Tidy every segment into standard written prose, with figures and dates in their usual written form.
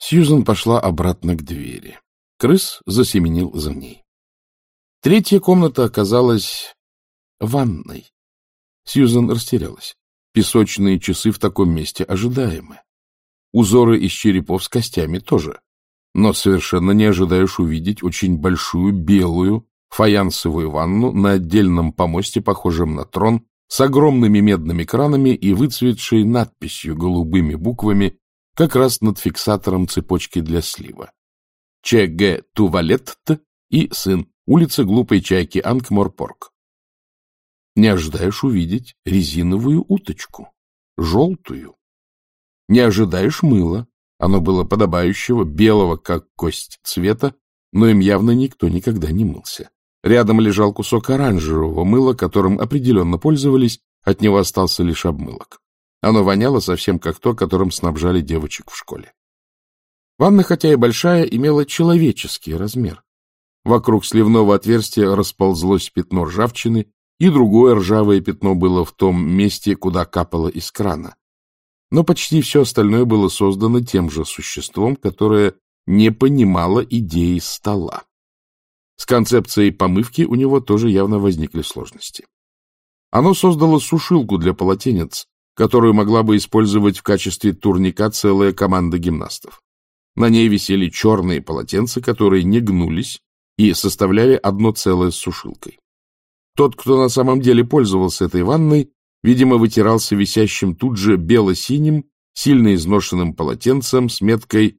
Сьюзен пошла обратно к двери. Крыс засеменил за ней. Третья комната оказалась ванной. Сьюзен растерялась. Песочные часы в таком месте ожидаемы. Узоры из черепов с костями тоже. Но совершенно не ожидаешь увидеть очень большую белую фаянсовую ванну на отдельном помосте, похожем на трон, с огромными медными кранами и выцветшей надписью голубыми буквами как раз над фиксатором цепочки для слива. Ч.Г. Тувалетт и сын. Улица Глупой Чайки, Анкморпорк. Не ожидаешь увидеть резиновую уточку, желтую. Не ожидаешь мыла. Оно было подобающего, белого, как кость, цвета, но им явно никто никогда не мылся. Рядом лежал кусок оранжевого мыла, которым определенно пользовались, от него остался лишь обмылок. Оно воняло совсем как то, которым снабжали девочек в школе. Ванна, хотя и большая, имела человеческий размер. Вокруг сливного отверстия расползлось пятно ржавчины, и другое ржавое пятно было в том месте, куда капало из крана. Но почти все остальное было создано тем же существом, которое не понимало идеи стола. С концепцией помывки у него тоже явно возникли сложности. Оно создало сушилку для полотенец, которую могла бы использовать в качестве турника целая команда гимнастов. На ней висели черные полотенца, которые не гнулись и составляли одно целое с сушилкой. Тот, кто на самом деле пользовался этой ванной, видимо, вытирался висящим тут же бело-синим, сильно изношенным полотенцем с меткой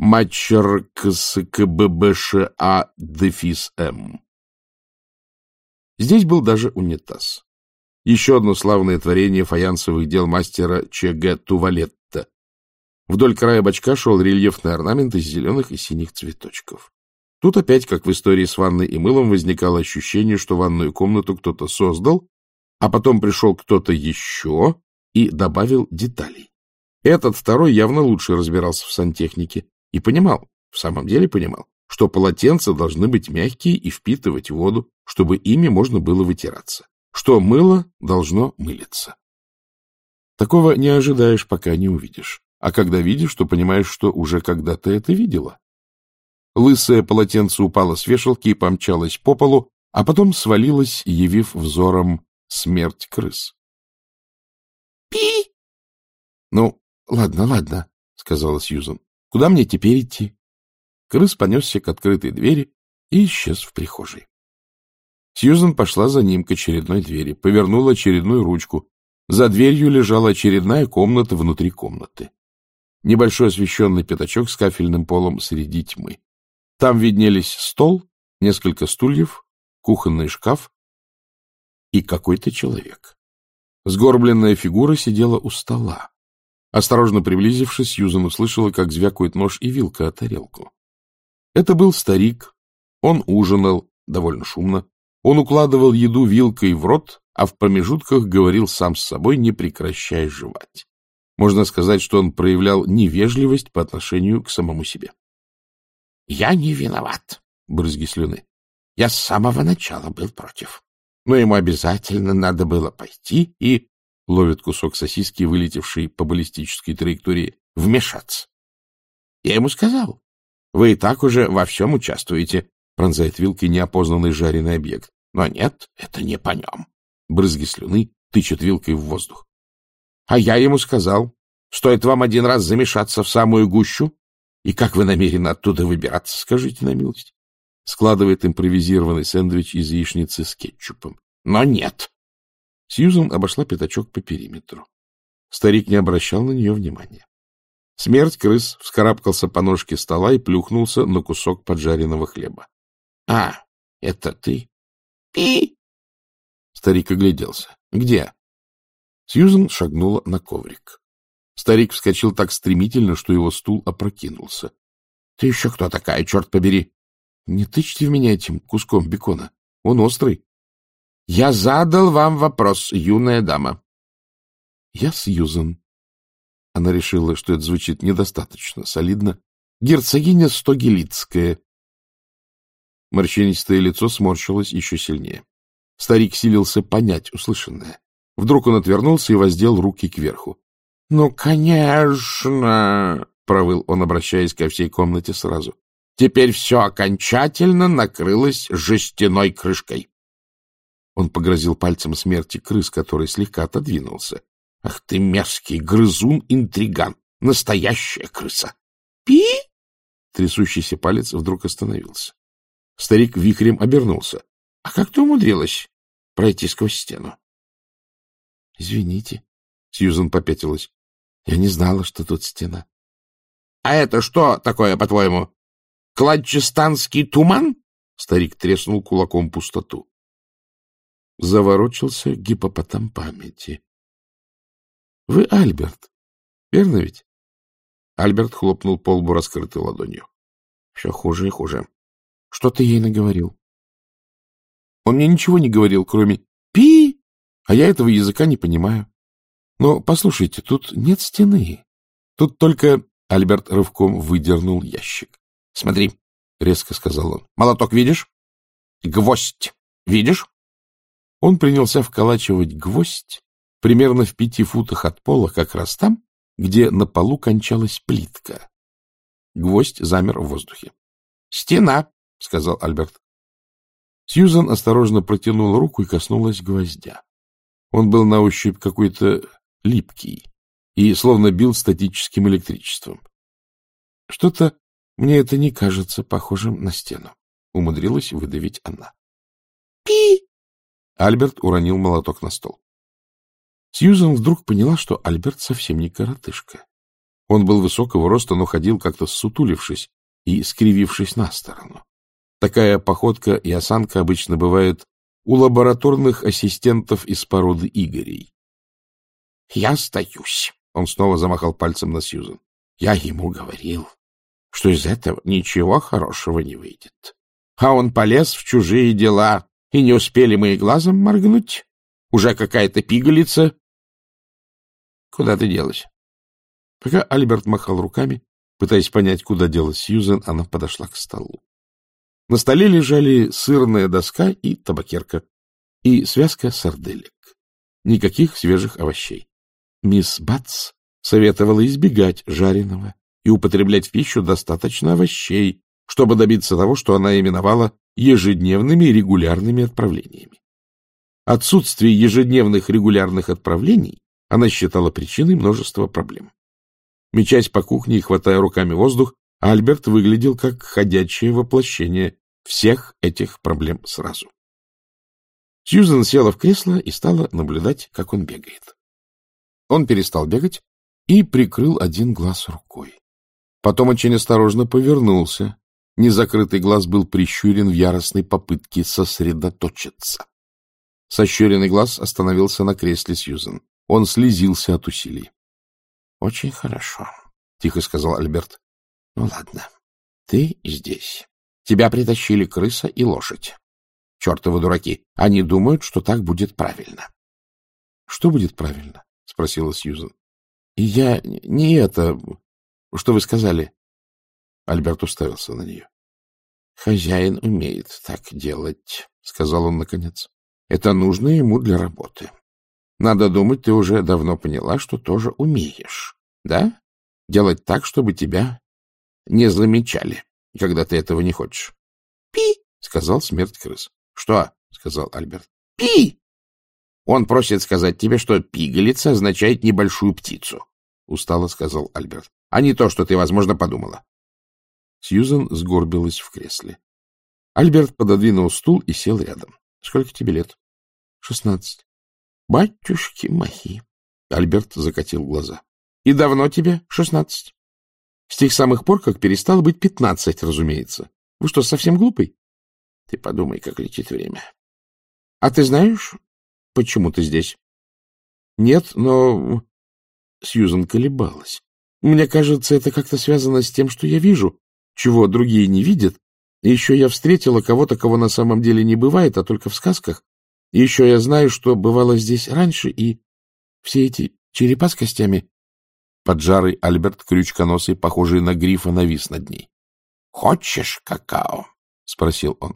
МАЧРКСКББША-М. Здесь был даже унитаз. Еще одно славное творение фаянсовых дел мастера Ч.Г. Тувалетта. Вдоль края бачка шел рельефный орнамент из зеленых и синих цветочков. Тут опять, как в истории с ванной и мылом, возникало ощущение, что ванную комнату кто-то создал, а потом пришел кто-то еще и добавил деталей. Этот второй явно лучше разбирался в сантехнике и понимал, в самом деле понимал, что полотенца должны быть мягкие и впитывать воду, чтобы ими можно было вытираться, что мыло должно мылиться. Такого не ожидаешь, пока не увидишь. А когда видишь, то понимаешь, что уже когда-то это видела. Лысое полотенце упало с вешалки и помчалось по полу, а потом свалилось, явив взором смерть крыс. «Пи!» «Ну, ладно, — сказала Сьюзен. — Куда мне теперь идти?» Крыс понесся к открытой двери и исчез в прихожей. Сьюзен пошла за ним к очередной двери, повернула очередную ручку. За дверью лежала очередная комната внутри комнаты. Небольшой освещенный пятачок с кафельным полом среди тьмы. Там виднелись стол, несколько стульев, кухонный шкаф и какой-то человек. Сгорбленная фигура сидела у стола. Осторожно приблизившись, Сьюзен услышала, как звякают нож и вилка о тарелку. Это был старик. Он ужинал довольно шумно. Он укладывал еду вилкой в рот, а в промежутках говорил сам с собой, не прекращая жевать. Можно сказать, что он проявлял невежливость по отношению к самому себе. — Я не виноват, — брызги слюны. — Я с самого начала был против. Но ему обязательно надо было пойти и... Ловит кусок сосиски, вылетевший по баллистической траектории, вмешаться. Я ему сказал: вы и так уже во всем участвуете, пронзает вилкой неопознанный жареный объект. Но нет, это не по нем. Брызги слюны тычет вилкой в воздух. А я ему сказал: стоит вам один раз замешаться в самую гущу, и как вы намерены оттуда выбираться, скажите на милость? Складывает импровизированный сэндвич из яичницы с кетчупом. Но нет. Сьюзен обошла пятачок по периметру. Старик не обращал на нее внимания. Смерть крыс вскарабкался по ножке стола и плюхнулся на кусок поджаренного хлеба. — А, это ты? — Пи! Старик огляделся. — Где? Сьюзен шагнула на коврик. Старик вскочил так стремительно, что его стул опрокинулся. — Ты еще кто такая, черт побери? — Не тычьте в меня этим куском бекона. Он острый. — Я задал вам вопрос, юная дама. — Я Сьюзен. Она решила, что это звучит недостаточно солидно. Герцогиня Стогелицкая. Морщинистое лицо сморщилось еще сильнее. Старик силился понять услышанное. Вдруг он отвернулся и воздел руки кверху. — Ну, конечно! — провыл он, обращаясь ко всей комнате сразу. — Теперь все окончательно накрылось жестяной крышкой. Он погрозил пальцем смерти крыс, который слегка отодвинулся. — Ах ты мерзкий грызун-интриган! Настоящая крыса! — Пи! Трясущийся палец вдруг остановился. Старик вихрем обернулся. — А как ты умудрилась пройти сквозь стену? — Извините, — Сьюзан попятилась. — Я не знала, что тут стена. — А это что такое, по-твоему? Кладчестанский туман? Старик треснул кулаком пустоту. Заворочился гиппопотам памяти. — Вы Альберт, верно ведь? Альберт хлопнул по лбу раскрытой ладонью. — Все хуже и хуже. Что ты ей наговорил? Он мне ничего не говорил, кроме «пи», а я этого языка не понимаю. Но, послушайте, тут нет стены. Тут только... Альберт рывком выдернул ящик. — Смотри, — резко сказал он. — Молоток видишь? Гвоздь видишь? Он принялся вколачивать гвоздь примерно в 5 футах от пола, как раз там, где на полу кончалась плитка. Гвоздь замер в воздухе. — Стена, — сказал Альберт. Сьюзан осторожно протянула руку и коснулась гвоздя. Он был на ощупь какой-то липкий и словно бил статическим электричеством. — Что-то мне это не кажется похожим на стену, — умудрилась выдавить она. — Пи! Альберт уронил молоток на стол. Сьюзан вдруг поняла, что Альберт совсем не коротышка. Он был высокого роста, но ходил как-то ссутулившись и скривившись на сторону. Такая походка и осанка обычно бывает у лабораторных ассистентов из породы Игорей. — Я сдаюсь, — он снова замахал пальцем на Сьюзан. — Я ему говорил, что из этого ничего хорошего не выйдет. А он полез в чужие дела, и не успели мы и глазом моргнуть. Уже какая-то пигалица. Куда ты делась? Пока Альберт махал руками, пытаясь понять, куда делась Сьюзан, она подошла к столу. На столе лежали сырная доска и табакерка, и связка сарделек. Никаких свежих овощей. Мисс Батс советовала избегать жареного и употреблять в пищу достаточно овощей, чтобы добиться того, что она именовала ежедневными регулярными отправлениями. Отсутствие ежедневных регулярных отправлений она считала причиной множества проблем. Мечась по кухне и хватая руками воздух, Альберт выглядел как ходячее воплощение всех этих проблем сразу. Сьюзан села в кресло и стала наблюдать, как он бегает. Он перестал бегать и прикрыл один глаз рукой. Потом очень осторожно повернулся. Незакрытый глаз был прищурен в яростной попытке сосредоточиться. Сощуренный глаз остановился на кресле Сьюзан. Он слезился от усилий. — Очень хорошо, — тихо сказал Альберт. — Ну, ладно, ты здесь. Тебя притащили крыса и лошадь. Чертовы дураки. Они думают, что так будет правильно. — Что будет правильно? — спросила Сьюзан. — Я не это... Что вы сказали? Альберт уставился на нее. — Хозяин умеет так делать, — сказал он наконец. — Это нужно ему для работы. Надо думать, ты уже давно поняла, что тоже умеешь, да? Делать так, чтобы тебя не замечали, когда ты этого не хочешь. — Пи! — сказал смерть крыс. — Что? — сказал Альберт. — Пи! Он просит сказать тебе, что пигалица означает небольшую птицу, — устало сказал Альберт, — а не то, что ты, возможно, подумала. Сьюзан сгорбилась в кресле. Альберт пододвинул стул и сел рядом. — Сколько тебе лет? — 16. — Батюшки мои! — Альберт закатил глаза. — И давно тебе 16? — С тех самых пор, как перестало быть 15, разумеется. Вы что, совсем глупый? Ты подумай, как летит время. — А ты знаешь, почему ты здесь? — Нет, но... Сьюзан колебалась. Мне кажется, это как-то связано с тем, что я вижу, чего другие не видят. И еще я встретила кого-то, кого на самом деле не бывает, а только в сказках. И еще я знаю, что бывало здесь раньше, и все эти черепа с костями... Поджарый Альберт, крючконосый, похожий на грифа, навис над ней. — Хочешь какао? — спросил он.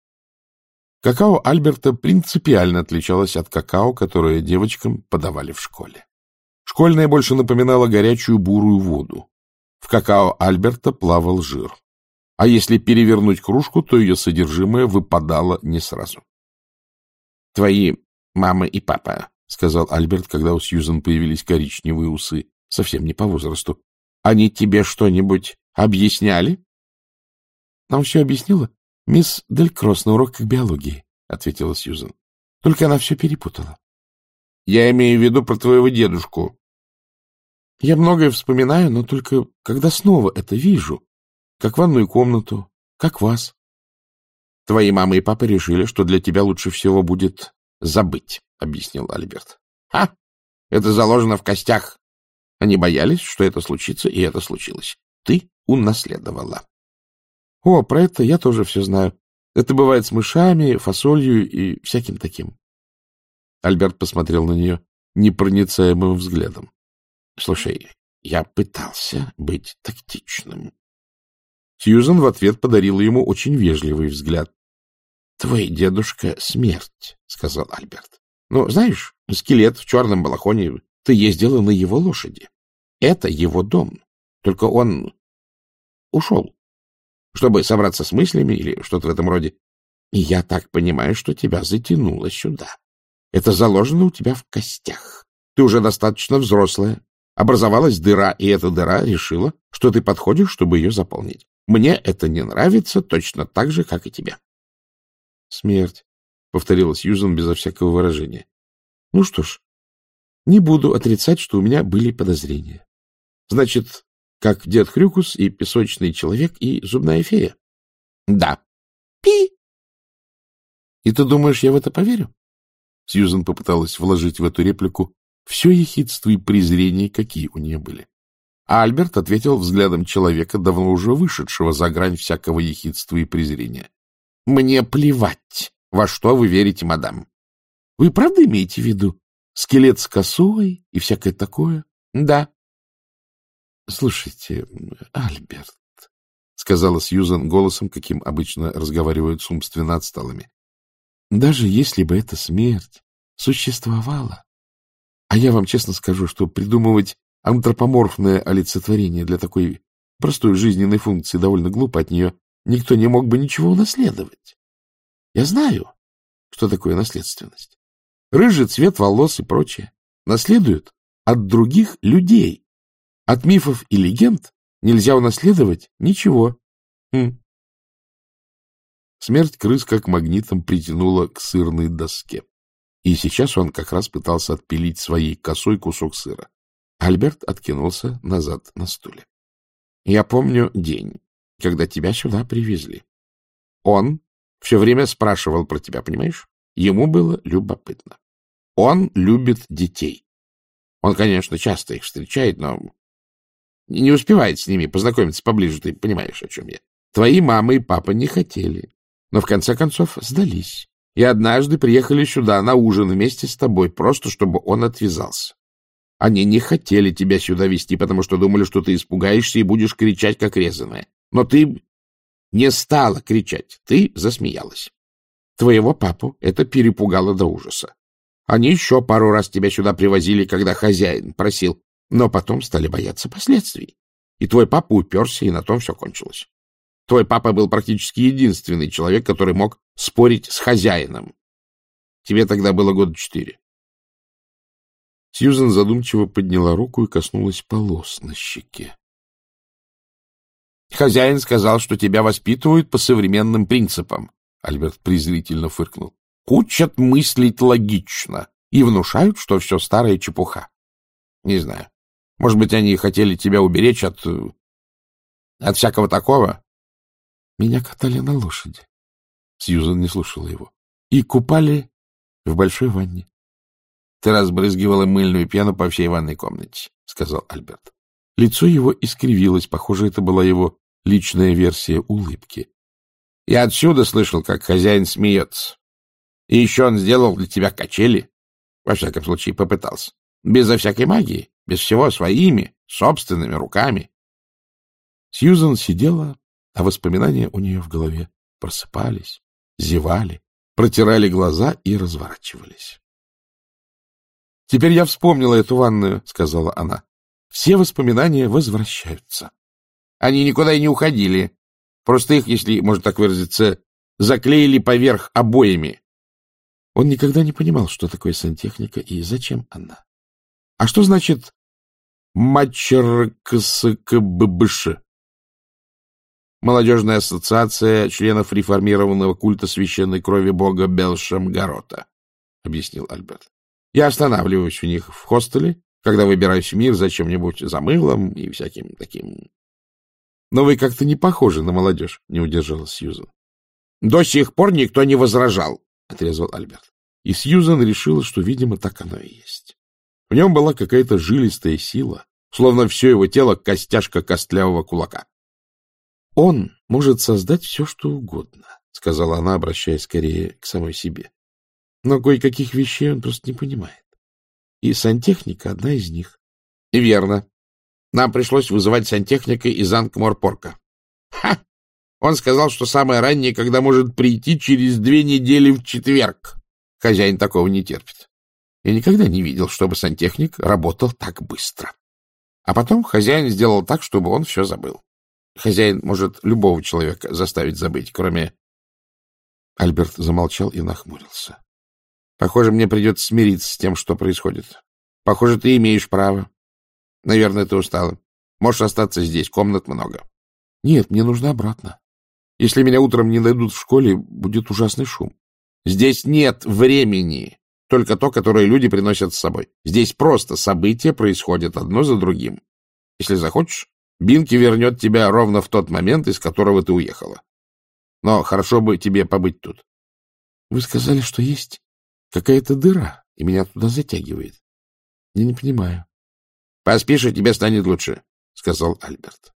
Какао Альберта принципиально отличалось от какао, которое девочкам подавали в школе. Школьное больше напоминало горячую бурую воду. В какао Альберта плавал жир. А если перевернуть кружку, то ее содержимое выпадало не сразу. — Твои мама и папа, — сказал Альберт, когда у Сьюзен появились коричневые усы, совсем не по возрасту. — Они тебе что-нибудь объясняли? — Нам все объяснила мисс Дель Кросс на уроках биологии, — ответила Сьюзен. — Только она все перепутала. — Я имею в виду про твоего дедушку. — Я многое вспоминаю, но только когда снова это вижу, как ванную комнату, как вас. — Твои мама и папа решили, что для тебя лучше всего будет забыть, — объяснил Альберт. — Ха! Это заложено в костях. Они боялись, что это случится, и это случилось. Ты унаследовала. — О, про это я тоже все знаю. Это бывает с мышами, фасолью и всяким таким. Альберт посмотрел на нее непроницаемым взглядом. — Слушай, я пытался быть тактичным. Сьюзен в ответ подарила ему очень вежливый взгляд. — Твой дедушка — смерть, — сказал Альберт. — Ну, знаешь, скелет в черном балахоне, ты ездила на его лошади. Это его дом. Только он ушел, чтобы собраться с мыслями или что-то в этом роде. И я так понимаю, что тебя затянуло сюда. Это заложено у тебя в костях. Ты уже достаточно взрослая. Образовалась дыра, и эта дыра решила, что ты подходишь, чтобы ее заполнить. Мне это не нравится точно так же, как и тебе. — Смерть, — повторила Сьюзен безо всякого выражения. — Ну что ж, не буду отрицать, что у меня были подозрения. Значит, как дед Хрюкус и песочный человек и зубная фея? — Да. — Пи! — И ты думаешь, я в это поверю? Сьюзен попыталась вложить в эту реплику все ехидство и презрение, какие у нее были. А Альберт ответил взглядом человека, давно уже вышедшего за грань всякого ехидства и презрения. — Мне плевать, во что вы верите, мадам. Вы правда имеете в виду скелет с косой и всякое такое? — Да. — Слушайте, Альберт, — сказала Сьюзен голосом, каким обычно разговаривают с умственно отсталыми, — даже если бы эта смерть существовала, а я вам честно скажу, что придумывать антропоморфное олицетворение для такой простой жизненной функции довольно глупо, от нее никто не мог бы ничего унаследовать. Я знаю, что такое наследственность. Рыжий цвет волос и прочее наследуют от других людей. От мифов и легенд нельзя унаследовать ничего. Смерть крыс как магнитом притянула к сырной доске. И сейчас он как раз пытался отпилить своей косой кусок сыра. Альберт откинулся назад на стуле. — Я помню день, когда тебя сюда привезли. Он все время спрашивал про тебя, понимаешь? Ему было любопытно. Он любит детей. Он, конечно, часто их встречает, но не успевает с ними познакомиться поближе, ты понимаешь, о чем я. Твои мама и папа не хотели, но в конце концов сдались. И однажды приехали сюда на ужин вместе с тобой, просто чтобы он отвязался. Они не хотели тебя сюда везти, потому что думали, что ты испугаешься и будешь кричать, как резаная. Но ты не стала кричать, ты засмеялась. Твоего папу это перепугало до ужаса. Они еще пару раз тебя сюда привозили, когда хозяин просил, но потом стали бояться последствий. И твой папа уперся, и на том все кончилось. Твой папа был практически единственный человек, который мог спорить с хозяином. Тебе тогда было 4 года. Сьюзен задумчиво подняла руку и коснулась полос на щеке. Хозяин сказал, что тебя воспитывают по современным принципам. Альберт презрительно фыркнул. Учат мыслить логично и внушают, что все старая чепуха. Не знаю. Может быть, они хотели тебя уберечь от всякого такого? Меня катали на лошади. Сьюзен не слушала его. И купали в большой ванне. — Ты разбрызгивала мыльную пену по всей ванной комнате, — сказал Альберт. Лицо его искривилось. Похоже, это была его личная версия улыбки. — Я отсюда слышал, как хозяин смеется. И еще он сделал для тебя качели. Во всяком случае, попытался. Безо всякой магии, без всего, своими, собственными руками. Сьюзен сидела, а воспоминания у нее в голове просыпались, зевали, протирали глаза и разворачивались. — Теперь я вспомнила эту ванную, — сказала она. — Все воспоминания возвращаются. Они никуда и не уходили. Просто их, если можно так выразиться, заклеили поверх обоями. Он никогда не понимал, что такое сантехника и зачем она. А что значит МАЧРКСКББШ? Молодежная ассоциация членов реформированного культа священной крови бога Белшамгарота, — объяснил Альберт. Я останавливаюсь у них в хостеле, когда выбираюсь в мир за чем-нибудь, за мылом и всяким таким. Но вы как-то не похожи на молодежь, — не удержалась Сьюзан. — До сих пор никто не возражал, — отрезал Альберт. И Сьюзан решила, что, видимо, так оно и есть. В нем была какая-то жилистая сила, словно все его тело — костяшка костлявого кулака. — Он может создать все, что угодно, — сказала она, обращаясь скорее к самой себе. Но кое-каких вещей он просто не понимает. И сантехника — одна из них. — Верно. Нам пришлось вызывать сантехника из Анкмор-Порка. Ха! Он сказал, что самое раннее, когда может прийти через 2 недели в четверг. Хозяин такого не терпит. Я никогда не видел, чтобы сантехник работал так быстро. А потом хозяин сделал так, чтобы он все забыл. Хозяин может любого человека заставить забыть, кроме... Альберт замолчал и нахмурился. Похоже, мне придется смириться с тем, что происходит. Похоже, ты имеешь право. Наверное, ты устала. Можешь остаться здесь, комнат много. Нет, мне нужно обратно. Если меня утром не найдут в школе, будет ужасный шум. Здесь нет времени, только то, которое люди приносят с собой. Здесь просто события происходят одно за другим. Если захочешь, Бинки вернет тебя ровно в тот момент, из которого ты уехала. Но хорошо бы тебе побыть тут. Вы сказали, что есть какая-то дыра, и меня туда затягивает. Я не понимаю. — Поспишь, и тебе станет лучше, — сказал Альберт.